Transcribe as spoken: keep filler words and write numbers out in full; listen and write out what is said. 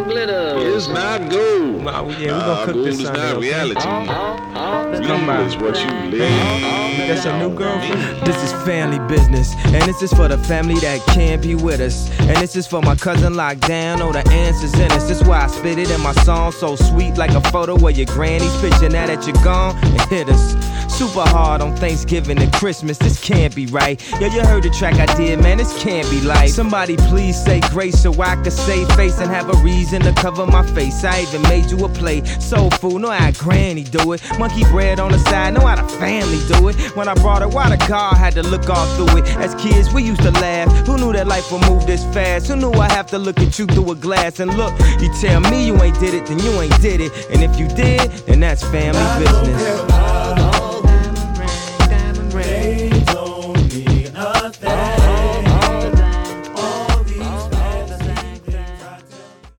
glitter. It's not gold. Nah, we, yeah, we nah, gonna cook gold this is Sunday, not okay? reality. Let's come Real by. is what you live. That's your new girlfriend? This is family business, and this is for the family that can't be with us. And this is for my cousin locked down, oh, the answer's in us. That's why I spit it in my song, so sweet like a photo of your granny's picture. Now that you're gone, it hit us super hard on Thanksgiving and Christmas. This can't be right. Yo, you heard the track I did, man, this can't be life. Somebody please say grace so I could save face and have a reason to cover my face. I even made you a plate. Soul food, know how granny do it. Monkey bread on the side, know how the family do it. When I brought it, why the car had to look all through it. As kids, we used to laugh. Who knew that life would move this fast? Who knew I have to look at you through a glass? And look, you tell me you ain't did it, then you ain't did it. And if you did, then that's family business.